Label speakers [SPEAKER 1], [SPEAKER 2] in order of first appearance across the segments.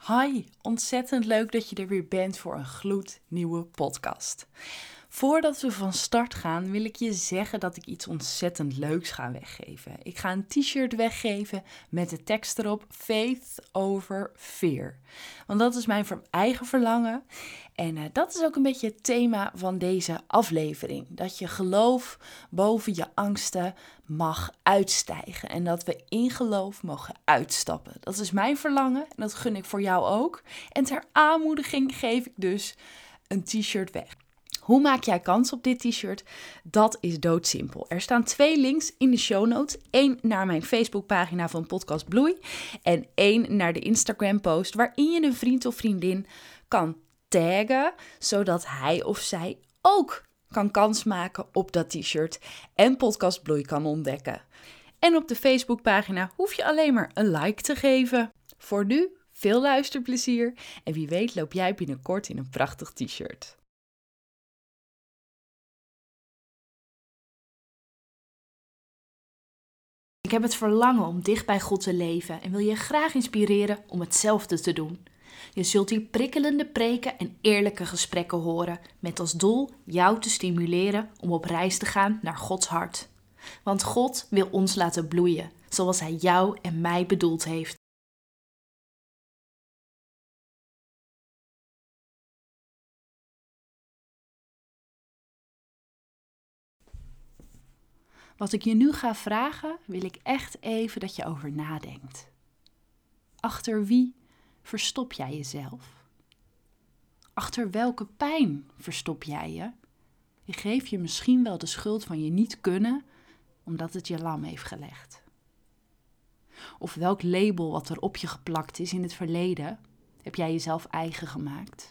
[SPEAKER 1] Hi, ontzettend leuk dat je er weer bent voor een gloednieuwe podcast. Voordat we van start gaan wil ik je zeggen dat ik iets ontzettend leuks ga weggeven. Ik ga een t-shirt weggeven met de tekst erop Faith over Fear. Want dat is mijn eigen verlangen en dat is ook een beetje het thema van deze aflevering. Dat je geloof boven je angsten mag uitstijgen en dat we in geloof mogen uitstappen. Dat is mijn verlangen en dat gun ik voor jou ook. En ter aanmoediging geef ik dus een t-shirt weg. Hoe maak jij kans op dit t-shirt? Dat is doodsimpel. Er staan 2 links in de show notes. 1 naar mijn Facebookpagina van Podcast Bloei. En 1 naar de Instagram post waarin je een vriend of vriendin kan taggen. Zodat hij of zij ook kan kans maken op dat t-shirt en Podcast Bloei kan ontdekken. En op de Facebookpagina hoef je alleen maar een like te geven. Voor nu, veel luisterplezier. En wie weet loop jij binnenkort in een prachtig t-shirt. Ik heb het verlangen om dicht bij God te leven en wil je graag inspireren om hetzelfde te doen. Je zult hier prikkelende preken en eerlijke gesprekken horen, met als doel jou te stimuleren om op reis te gaan naar Gods hart. Want God wil ons laten bloeien, zoals Hij jou en mij bedoeld heeft. Wat ik je nu ga vragen, wil ik echt even dat je over nadenkt. Achter wie verstop jij jezelf? Achter welke pijn verstop jij je? Je geeft je misschien wel de schuld van je niet kunnen, omdat het je lam heeft gelegd. Of welk label wat er op je geplakt is in het verleden, heb jij jezelf eigen gemaakt?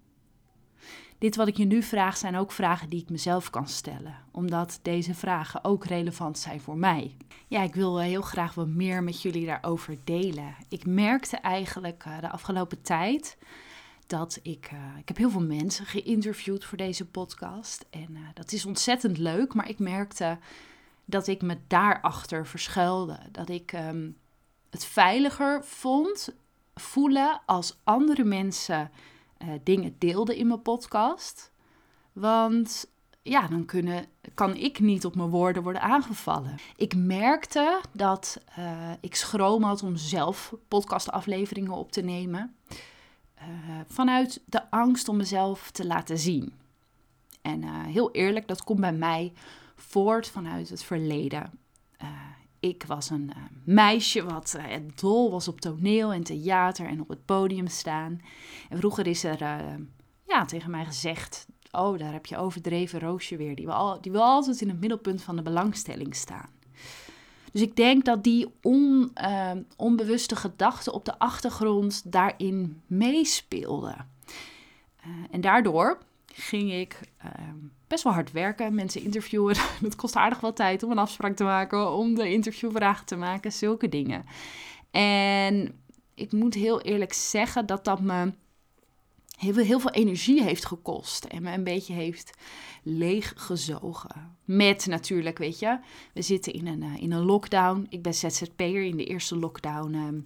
[SPEAKER 1] Dit wat ik je nu vraag zijn ook vragen die ik mezelf kan stellen, omdat deze vragen ook relevant zijn voor mij. Ja, ik wil heel graag wat meer met jullie daarover delen. Ik merkte eigenlijk de afgelopen tijd dat ik heb heel veel mensen geïnterviewd voor deze podcast. En dat is ontzettend leuk, maar ik merkte dat ik me daarachter verschuilde. Dat ik het veiliger vond voelen als andere mensen dingen deelden in mijn podcast. Want ja, dan kan ik niet op mijn woorden worden aangevallen. Ik merkte dat ik schroom had om zelf podcastafleveringen op te nemen. Vanuit de angst om mezelf te laten zien. En heel eerlijk, dat komt bij mij voort vanuit het verleden. Ik was een meisje wat dol was op toneel en theater en op het podium staan. En vroeger is er tegen mij gezegd, oh, daar heb je overdreven Roosje weer. Die wil altijd in het middelpunt van de belangstelling staan. Dus ik denk dat die onbewuste gedachten op de achtergrond daarin meespeelden. En daardoor ging ik best wel hard werken, mensen interviewen. Het kost aardig wat tijd om een afspraak te maken, om de interviewvragen te maken, zulke dingen. En ik moet heel eerlijk zeggen dat dat me heel veel energie heeft gekost en me een beetje heeft leeggezogen. Met natuurlijk, weet je, we zitten in een lockdown. Ik ben ZZP'er. In de eerste lockdown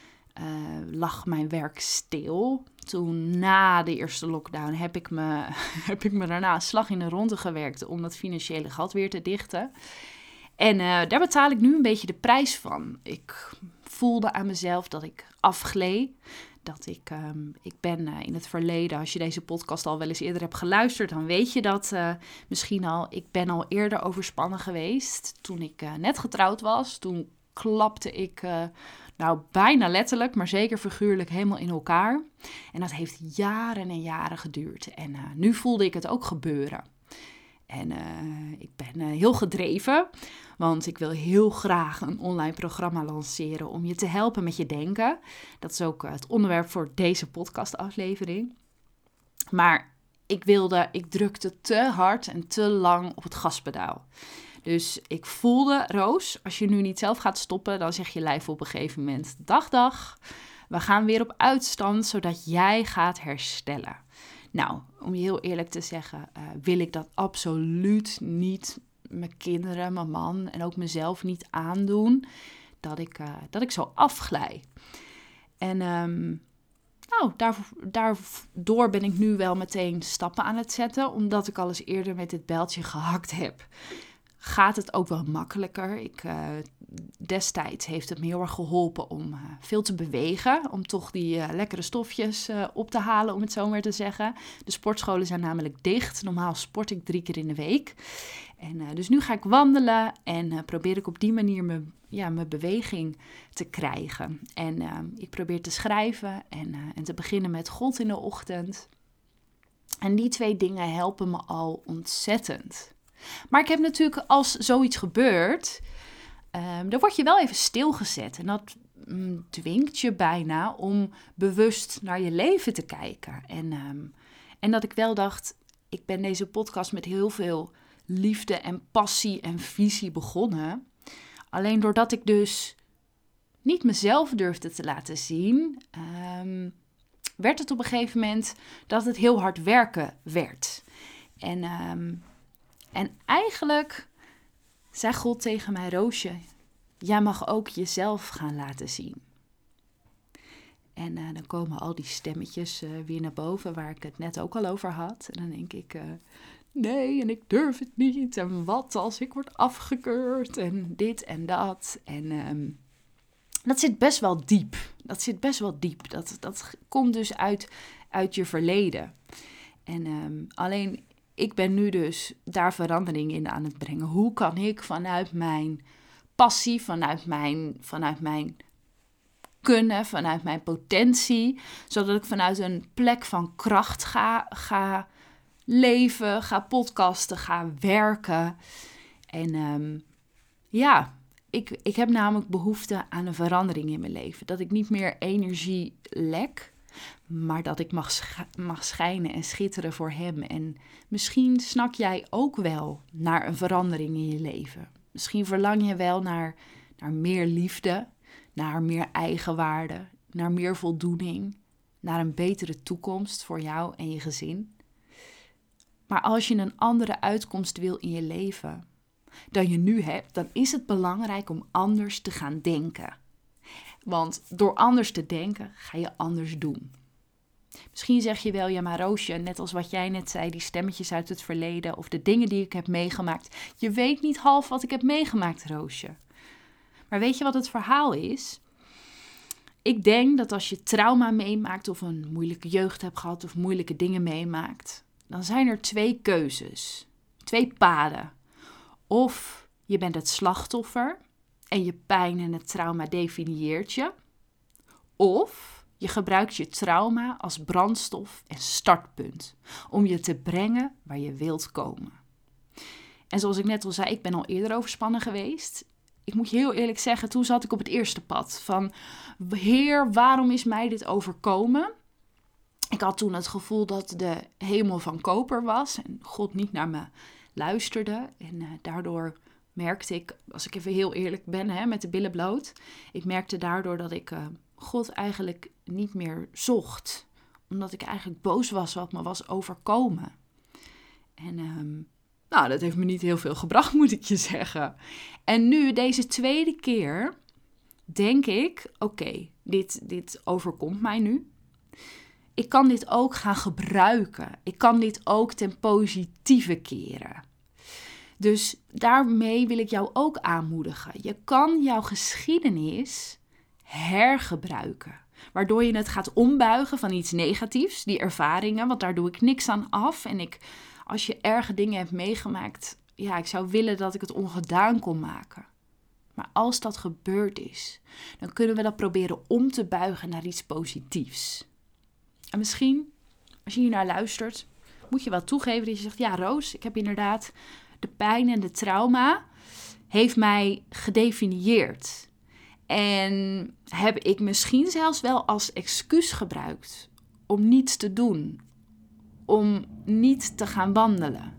[SPEAKER 1] lag mijn werk stil. Toen na de eerste lockdown heb ik me daarna een slag in de ronde gewerkt om dat financiële gat weer te dichten. En daar betaal ik nu een beetje de prijs van. Ik voelde aan mezelf dat ik afgleed. Dat ik ben in het verleden, als je deze podcast al wel eens eerder hebt geluisterd, dan weet je dat misschien al. Ik ben al eerder overspannen geweest. Toen ik net getrouwd was, toen klapte ik bijna letterlijk, maar zeker figuurlijk helemaal in elkaar. En dat heeft jaren en jaren geduurd. En nu voelde ik het ook gebeuren. En ik ben heel gedreven, want ik wil heel graag een online programma lanceren om je te helpen met je denken. Dat is ook het onderwerp voor deze podcastaflevering. Maar ik drukte te hard en te lang op het gaspedaal. Dus ik voelde, Roos, als je nu niet zelf gaat stoppen, dan zegt je lijf op een gegeven moment, dag, we gaan weer op uitstand, zodat jij gaat herstellen. Nou, om je heel eerlijk te zeggen, wil ik dat absoluut niet mijn kinderen, mijn man en ook mezelf niet aandoen, dat ik zo afglij. En nou, daardoor ben ik nu wel meteen stappen aan het zetten, omdat ik al eens eerder met dit bijltje gehakt heb. Gaat het ook wel makkelijker. Destijds heeft het me heel erg geholpen om veel te bewegen. Om toch die lekkere stofjes op te halen, om het zo maar te zeggen. De sportscholen zijn namelijk dicht. Normaal sport ik 3 keer in de week. En dus nu ga ik wandelen en probeer ik op die manier mijn beweging te krijgen. En ik probeer te schrijven en te beginnen met God in de ochtend. En die 2 dingen helpen me al ontzettend. Maar ik heb natuurlijk, als zoiets gebeurt, dan word je wel even stilgezet. En dat dwingt je bijna om bewust naar je leven te kijken. En dat ik wel dacht, ik ben deze podcast met heel veel liefde en passie en visie begonnen. Alleen doordat ik dus niet mezelf durfde te laten zien, werd het op een gegeven moment dat het heel hard werken werd. En eigenlijk zei God tegen mij, Roosje, jij mag ook jezelf gaan laten zien. En dan komen al die stemmetjes weer naar boven, waar ik het net ook al over had. En dan denk ik, nee, en ik durf het niet. En wat als ik word afgekeurd en dit en dat. En dat zit best wel diep. Dat komt dus uit je verleden. En alleen, ik ben nu dus daar verandering in aan het brengen. Hoe kan ik vanuit mijn passie, vanuit mijn kunnen, vanuit mijn potentie, zodat ik vanuit een plek van kracht ga leven, ga podcasten, ga werken. En ik heb namelijk behoefte aan een verandering in mijn leven. Dat ik niet meer energie lek, maar dat ik mag schijnen en schitteren voor hem. En misschien snak jij ook wel naar een verandering in je leven. Misschien verlang je wel naar meer liefde, naar meer eigenwaarde, naar meer voldoening, naar een betere toekomst voor jou en je gezin. Maar als je een andere uitkomst wil in je leven dan je nu hebt, dan is het belangrijk om anders te gaan denken. Want door anders te denken, ga je anders doen. Misschien zeg je wel, ja maar Roosje, net als wat jij net zei, die stemmetjes uit het verleden of de dingen die ik heb meegemaakt. Je weet niet half wat ik heb meegemaakt, Roosje. Maar weet je wat het verhaal is? Ik denk dat als je trauma meemaakt of een moeilijke jeugd hebt gehad of moeilijke dingen meemaakt, dan zijn er 2 keuzes, 2 paden. Of je bent het slachtoffer en je pijn en het trauma definieert je. Of je gebruikt je trauma als brandstof en startpunt om je te brengen waar je wilt komen. En zoals ik net al zei, ik ben al eerder overspannen geweest. Ik moet je heel eerlijk zeggen, toen zat ik op het eerste pad van, Heer, waarom is mij dit overkomen? Ik had toen het gevoel dat de hemel van koper was en God niet naar me luisterde. En daardoor merkte ik, als ik even heel eerlijk ben, met de billen bloot, ik merkte daardoor dat ik God eigenlijk niet meer zocht. Omdat ik eigenlijk boos was wat me was overkomen. En dat heeft me niet heel veel gebracht, moet ik je zeggen. En nu, deze tweede keer, denk ik, oké, dit overkomt mij nu. Ik kan dit ook gaan gebruiken. Ik kan dit ook ten positieve keren. Dus daarmee wil ik jou ook aanmoedigen. Je kan jouw geschiedenis hergebruiken. Waardoor je het gaat ombuigen van iets negatiefs, die ervaringen, want daar doe ik niks aan af. En als je erge dingen hebt meegemaakt, ik zou willen dat ik het ongedaan kon maken. Maar als dat gebeurd is, dan kunnen we dat proberen om te buigen naar iets positiefs. En misschien, als je hier naar luistert, moet je wel toegeven dat je zegt, ja Roos, ik heb inderdaad de pijn en de trauma heeft mij gedefinieerd. En heb ik misschien zelfs wel als excuus gebruikt om niets te doen, om niet te gaan wandelen.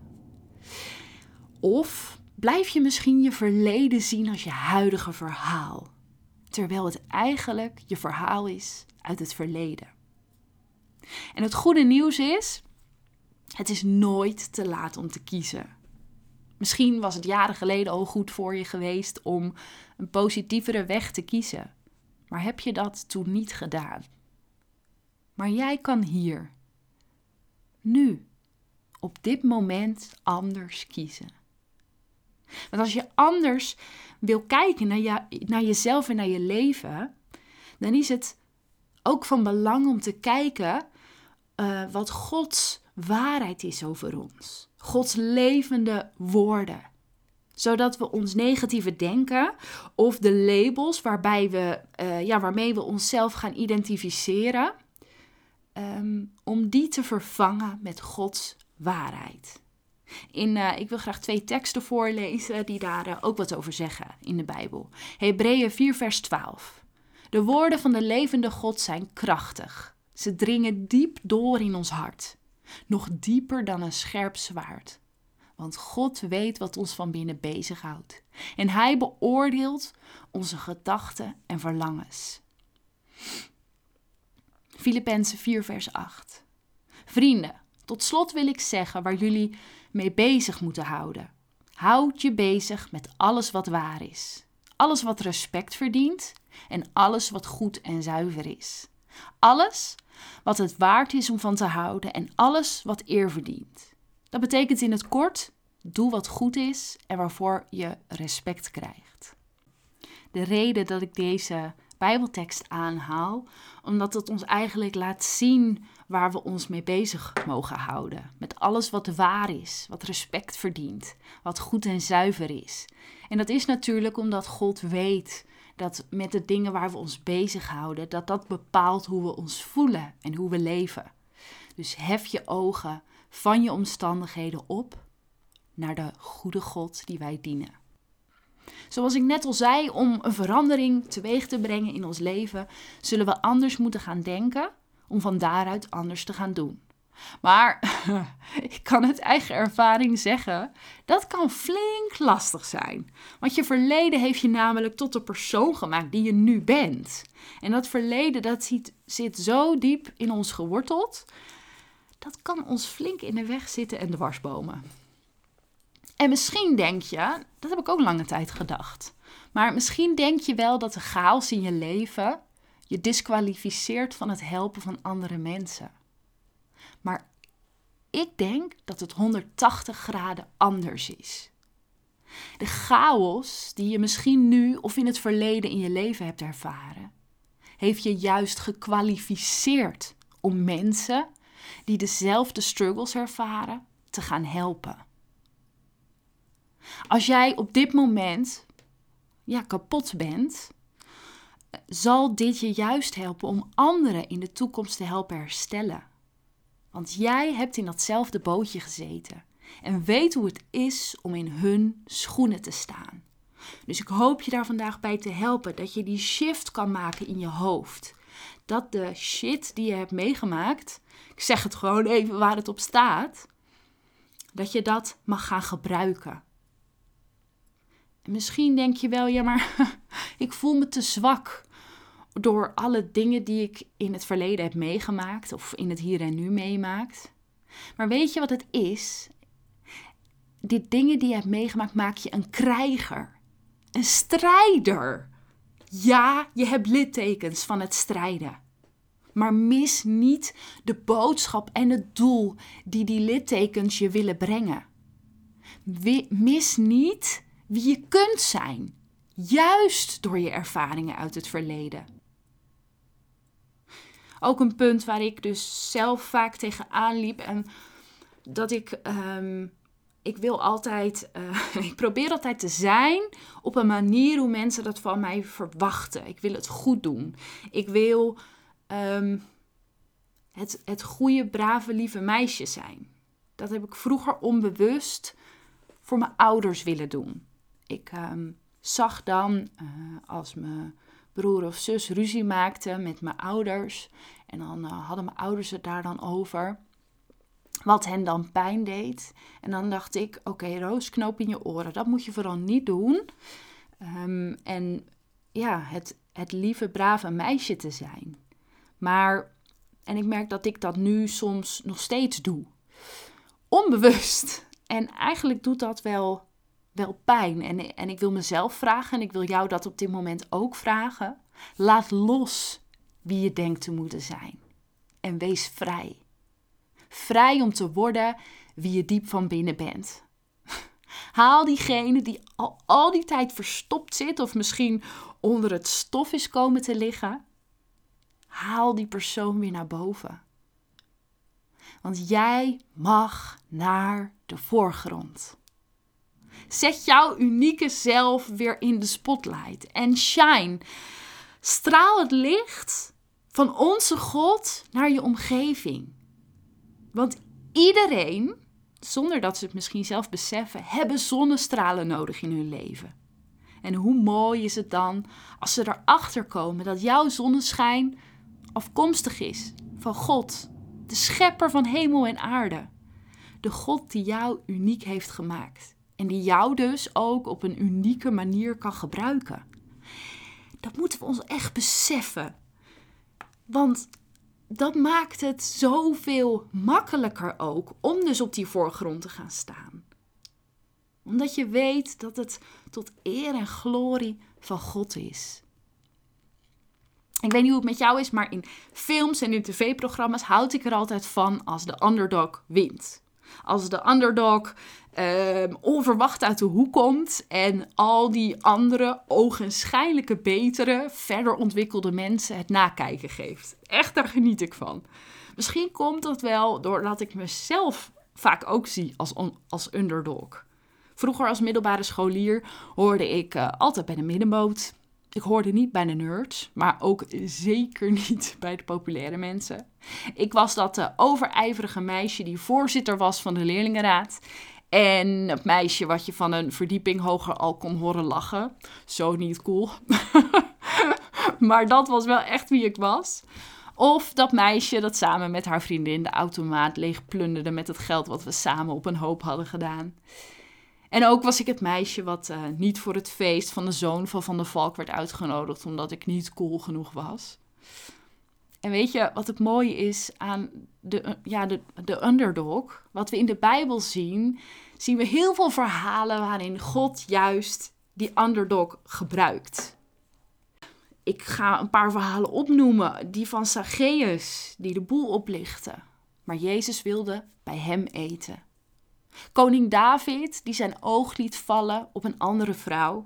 [SPEAKER 1] Of blijf je misschien je verleden zien als je huidige verhaal, terwijl het eigenlijk je verhaal is uit het verleden. En het goede nieuws is, het is nooit te laat om te kiezen. Misschien was het jaren geleden al goed voor je geweest om een positievere weg te kiezen. Maar heb je dat toen niet gedaan? Maar jij kan hier, nu, op dit moment anders kiezen. Want als je anders wil kijken naar jezelf en naar je leven, dan is het ook van belang om te kijken wat Gods waarheid is over ons. Gods levende woorden. Zodat we ons negatieve denken of de labels waarmee we onszelf gaan identificeren, om die te vervangen met Gods waarheid. Ik wil graag 2 teksten voorlezen die daar ook wat over zeggen in de Bijbel. Hebreeën 4 vers 12. De woorden van de levende God zijn krachtig. Ze dringen diep door in ons hart. Nog dieper dan een scherp zwaard. Want God weet wat ons van binnen bezighoudt. En Hij beoordeelt onze gedachten en verlangens. Filippenzen 4 vers 8. Vrienden, tot slot wil ik zeggen waar jullie mee bezig moeten houden. Houd je bezig met alles wat waar is. Alles wat respect verdient en alles wat goed en zuiver is. Alles wat het waard is om van te houden en alles wat eer verdient. Dat betekent in het kort, doe wat goed is en waarvoor je respect krijgt. De reden dat ik deze Bijbeltekst aanhaal, omdat het ons eigenlijk laat zien waar we ons mee bezig mogen houden. Met alles wat waar is, wat respect verdient, wat goed en zuiver is. En dat is natuurlijk omdat God weet dat met de dingen waar we ons bezighouden, dat bepaalt hoe we ons voelen en hoe we leven. Dus hef je ogen van je omstandigheden op naar de goede God die wij dienen. Zoals ik net al zei, om een verandering teweeg te brengen in ons leven, zullen we anders moeten gaan denken om van daaruit anders te gaan doen. Maar ik kan uit eigen ervaring zeggen, dat kan flink lastig zijn. Want je verleden heeft je namelijk tot de persoon gemaakt die je nu bent. En dat verleden, dat zit zo diep in ons geworteld, dat kan ons flink in de weg zitten en dwarsbomen. En misschien denk je, dat heb ik ook lange tijd gedacht, maar misschien denk je wel dat de chaos in je leven je diskwalificeert van het helpen van andere mensen. Maar ik denk dat het 180 graden anders is. De chaos die je misschien nu of in het verleden in je leven hebt ervaren, heeft je juist gekwalificeerd om mensen die dezelfde struggles ervaren te gaan helpen. Als jij op dit moment kapot bent, zal dit je juist helpen om anderen in de toekomst te helpen herstellen. Want jij hebt in datzelfde bootje gezeten en weet hoe het is om in hun schoenen te staan. Dus ik hoop je daar vandaag bij te helpen, dat je die shift kan maken in je hoofd. Dat de shit die je hebt meegemaakt, ik zeg het gewoon even waar het op staat, dat je dat mag gaan gebruiken. En misschien denk je wel, ja maar ik voel me te zwak door alle dingen die ik in het verleden heb meegemaakt of in het hier en nu meemaakt. Maar weet je wat het is? Die dingen die je hebt meegemaakt maak je een krijger, een strijder. Ja, je hebt littekens van het strijden. Maar mis niet de boodschap en het doel die littekens je willen brengen. Mis niet wie je kunt zijn, juist door je ervaringen uit het verleden. Ook een punt waar ik dus zelf vaak tegenaan liep en dat ik probeer altijd te zijn op een manier hoe mensen dat van mij verwachten. Ik wil het goed doen. Ik wil het goede, brave, lieve meisje zijn. Dat heb ik vroeger onbewust voor mijn ouders willen doen. Ik zag dan als mijn broer of zus ruzie maakte met mijn ouders. En dan hadden mijn ouders het daar dan over. Wat hen dan pijn deed. En dan dacht ik, oké, Roos, knoop in je oren. Dat moet je vooral niet doen. Het lieve, brave meisje te zijn. En ik merk dat ik dat nu soms nog steeds doe. Onbewust. En eigenlijk doet dat wel pijn. En ik wil mezelf vragen en ik wil jou dat op dit moment ook vragen. Laat los wie je denkt te moeten zijn. en wees vrij. Vrij om te worden wie je diep van binnen bent. Haal diegene die al die tijd verstopt zit of misschien onder het stof is komen te liggen. Haal die persoon weer naar boven. Want jij mag naar de voorgrond. Zet jouw unieke zelf weer in de spotlight en shine. Straal het licht van onze God naar je omgeving. Want iedereen, zonder dat ze het misschien zelf beseffen, hebben zonnestralen nodig in hun leven. En hoe mooi is het dan als ze erachter komen dat jouw zonneschijn afkomstig is van God, de schepper van hemel en aarde. De God die jou uniek heeft gemaakt en die jou dus ook op een unieke manier kan gebruiken. Dat moeten we ons echt beseffen. Want dat maakt het zoveel makkelijker ook om dus op die voorgrond te gaan staan. Omdat je weet dat het tot eer en glorie van God is. Ik weet niet hoe het met jou is, maar in films en in tv-programma's houd ik er altijd van als de underdog wint. Als de underdog onverwacht uit de hoek komt en al die andere, ogenschijnlijke betere, verder ontwikkelde mensen het nakijken geeft. Echt, daar geniet ik van. Misschien komt dat wel doordat ik mezelf vaak ook zie als underdog. Vroeger als middelbare scholier hoorde ik altijd bij de middenmoot. Ik hoorde niet bij de nerds, maar ook zeker niet bij de populaire mensen. Ik was dat overijverige meisje die voorzitter was van de leerlingenraad. En het meisje wat je van een verdieping hoger al kon horen lachen. Zo niet cool. Maar dat was wel echt wie ik was. Of dat meisje dat samen met haar vriendin de automaat leeg plunderde met het geld wat we samen op een hoop hadden gedaan. En ook was ik het meisje wat niet voor het feest van de zoon van Van der Valk werd uitgenodigd, omdat ik niet cool genoeg was. En weet je wat het mooie is aan de underdog? Wat we in de Bijbel zien we heel veel verhalen waarin God juist die underdog gebruikt. Ik ga een paar verhalen opnoemen. Die van Zacchaeus, die de boel oplichtte. Maar Jezus wilde bij hem eten. Koning David, die zijn oog liet vallen op een andere vrouw.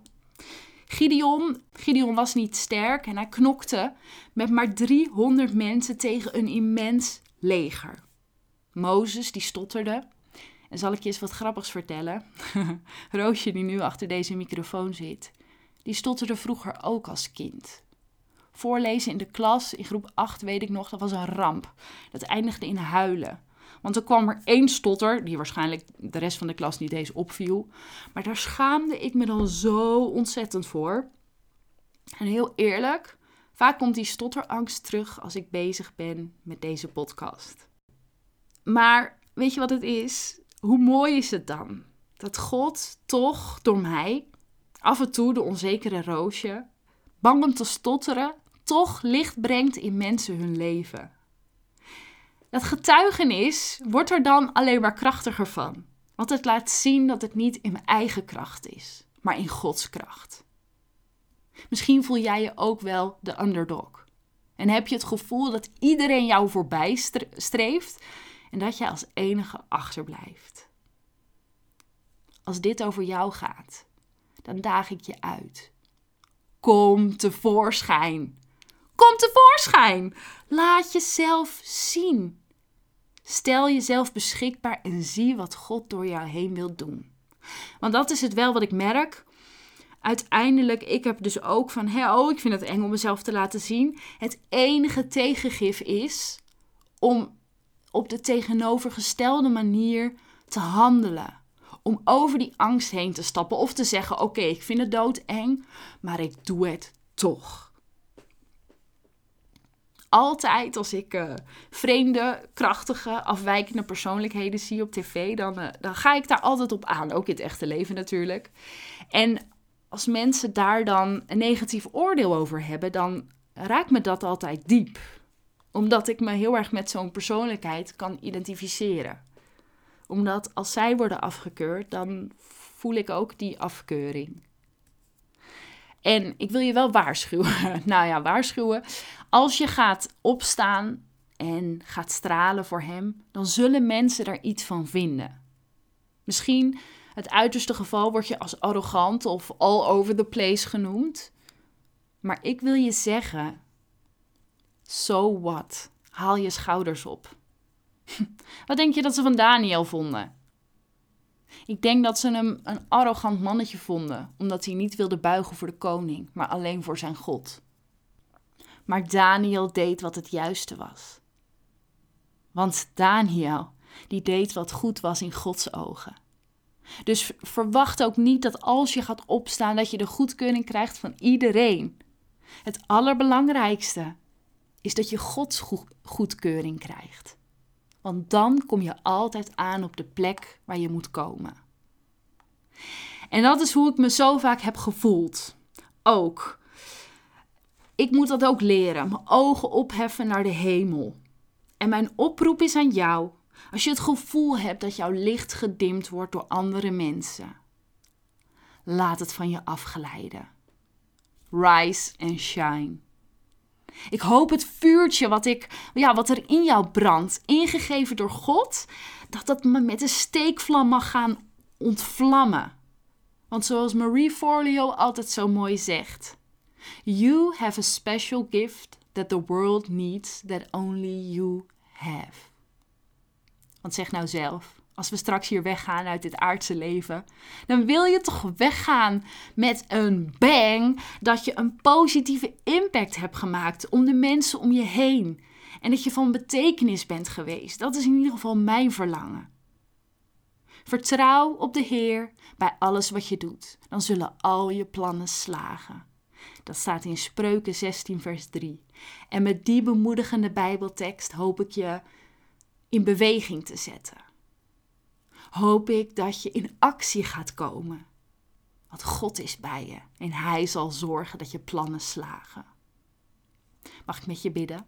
[SPEAKER 1] Gideon was niet sterk en hij knokte met maar 300 mensen tegen een immens leger. Mozes, die stotterde. En zal ik je eens wat grappigs vertellen? Roosje, die nu achter deze microfoon zit, die stotterde vroeger ook als kind. Voorlezen in de klas, in groep 8 weet ik nog, dat was een ramp. Dat eindigde in huilen. Want er kwam er 1 stotter, die waarschijnlijk de rest van de klas niet eens opviel. Maar daar schaamde ik me dan zo ontzettend voor. En heel eerlijk, vaak komt die stotterangst terug als ik bezig ben met deze podcast. Maar weet je wat het is? Hoe mooi is het dan? Dat God toch door mij, af en toe de onzekere Roosje, bang om te stotteren, toch licht brengt in mensen hun leven. Dat getuigenis wordt er dan alleen maar krachtiger van. Want het laat zien dat het niet in mijn eigen kracht is, maar in Gods kracht. Misschien voel jij je ook wel de underdog. En heb je het gevoel dat iedereen jou voorbij streeft en dat jij als enige achterblijft. Als dit over jou gaat, dan daag ik je uit. Kom tevoorschijn. Kom tevoorschijn. Laat jezelf zien. Stel jezelf beschikbaar en zie wat God door jou heen wil doen. Want dat is het wel wat ik merk. Uiteindelijk, ik heb dus ook van, ik vind het eng om mezelf te laten zien. Het enige tegengif is om op de tegenovergestelde manier te handelen. Om over die angst heen te stappen of te zeggen, oké, ik vind het doodeng, maar ik doe het toch. Altijd als ik vreemde, krachtige, afwijkende persoonlijkheden zie op tv, dan ga ik daar altijd op aan. Ook in het echte leven natuurlijk. En als mensen daar dan een negatief oordeel over hebben, dan raakt me dat altijd diep. Omdat ik me heel erg met zo'n persoonlijkheid kan identificeren. Omdat als zij worden afgekeurd, dan voel ik ook die afkeuring. En ik wil je wel waarschuwen. Waarschuwen. Als je gaat opstaan en gaat stralen voor hem, dan zullen mensen daar iets van vinden. Misschien het uiterste geval word je als arrogant of all over the place genoemd. Maar ik wil je zeggen, so what? Haal je schouders op. Wat denk je dat ze van Daniel vonden? Ik denk dat ze hem een arrogant mannetje vonden, omdat hij niet wilde buigen voor de koning, maar alleen voor zijn God. Maar Daniel deed wat het juiste was. Want Daniel, die deed wat goed was in Gods ogen. Dus verwacht ook niet dat als je gaat opstaan, dat je de goedkeuring krijgt van iedereen. Het allerbelangrijkste is dat je Gods goedkeuring krijgt. Want dan kom je altijd aan op de plek waar je moet komen. En dat is hoe ik me zo vaak heb gevoeld. Ook. Ik moet dat ook leren. Mijn ogen opheffen naar de hemel. En mijn oproep is aan jou. Als je het gevoel hebt dat jouw licht gedimd wordt door andere mensen. Laat het van je afglijden. Rise and shine. Ik hoop het vuurtje wat er in jou brandt, ingegeven door God, dat dat me met een steekvlam mag gaan ontvlammen. Want zoals Marie Forleo altijd zo mooi zegt, you have a special gift that the world needs that only you have. Want zeg nou zelf, als we straks hier weggaan uit dit aardse leven, dan wil je toch weggaan met een bang dat je een positieve impact hebt gemaakt om de mensen om je heen. En dat je van betekenis bent geweest. Dat is in ieder geval mijn verlangen. Vertrouw op de Heer bij alles wat je doet. Dan zullen al je plannen slagen. Dat staat in Spreuken 16 vers 3. En met die bemoedigende Bijbeltekst hoop ik je in beweging te zetten. Hoop ik dat je in actie gaat komen. Want God is bij je en Hij zal zorgen dat je plannen slagen. Mag ik met je bidden?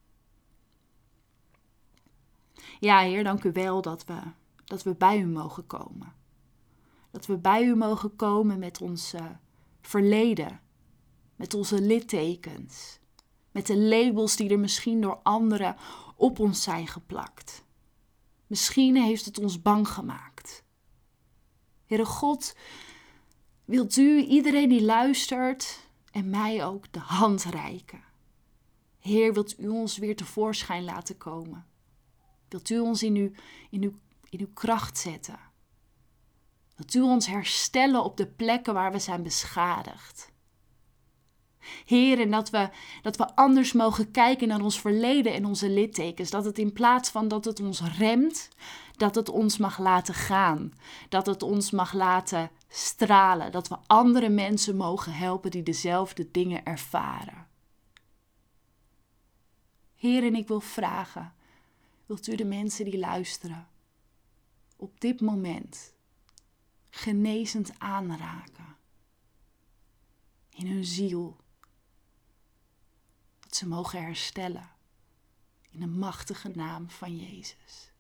[SPEAKER 1] Ja, Heer, dank u wel dat we bij u mogen komen. Dat we bij u mogen komen met ons verleden, met onze littekens, met de labels die er misschien door anderen op ons zijn geplakt. Misschien heeft het ons bang gemaakt. Heere God, wilt u iedereen die luistert en mij ook de hand reiken? Heer, wilt u ons weer tevoorschijn laten komen? Wilt u ons in uw kracht zetten? Wilt u ons herstellen op de plekken waar we zijn beschadigd? Heer, en dat we anders mogen kijken naar ons verleden en onze littekens. Dat het in plaats van dat het ons remt, dat het ons mag laten gaan. Dat het ons mag laten stralen. Dat we andere mensen mogen helpen die dezelfde dingen ervaren. Heer, en ik wil vragen, wilt u de mensen die luisteren op dit moment genezend aanraken in hun ziel? Dat ze mogen herstellen in de machtige naam van Jezus.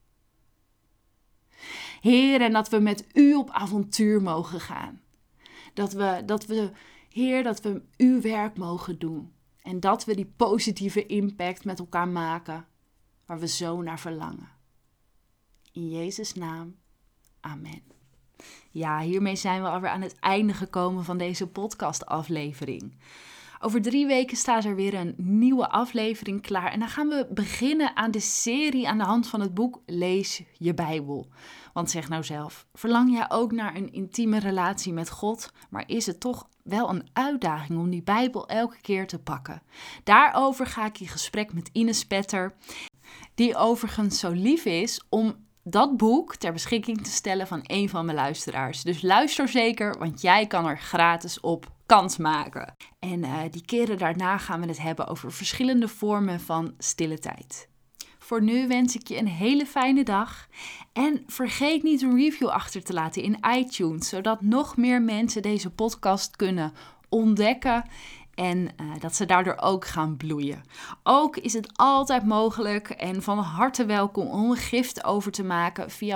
[SPEAKER 1] Heer, en dat we met u op avontuur mogen gaan. Dat we uw werk mogen doen. En dat we die positieve impact met elkaar maken waar we zo naar verlangen. In Jezus' naam, amen. Ja, hiermee zijn we alweer aan het einde gekomen van deze podcastaflevering. Over 3 weken staat er weer een nieuwe aflevering klaar. En dan gaan we beginnen aan de serie aan de hand van het boek Lees je Bijbel. Want zeg nou zelf, verlang jij ook naar een intieme relatie met God? Maar is het toch wel een uitdaging om die Bijbel elke keer te pakken? Daarover ga ik in gesprek met Ines Petter, die overigens zo lief is om dat boek ter beschikking te stellen van een van mijn luisteraars. Dus luister zeker, want jij kan er gratis op kans maken. En die keren daarna gaan we het hebben over verschillende vormen van stille tijd. Voor nu wens ik je een hele fijne dag. En vergeet niet een review achter te laten in iTunes, zodat nog meer mensen deze podcast kunnen ontdekken en dat ze daardoor ook gaan bloeien. Ook is het altijd mogelijk en van harte welkom om een gift over te maken via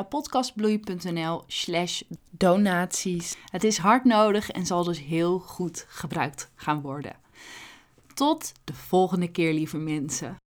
[SPEAKER 1] podcastbloei.nl/donaties. Het is hard nodig en zal dus heel goed gebruikt gaan worden. Tot de volgende keer, lieve mensen.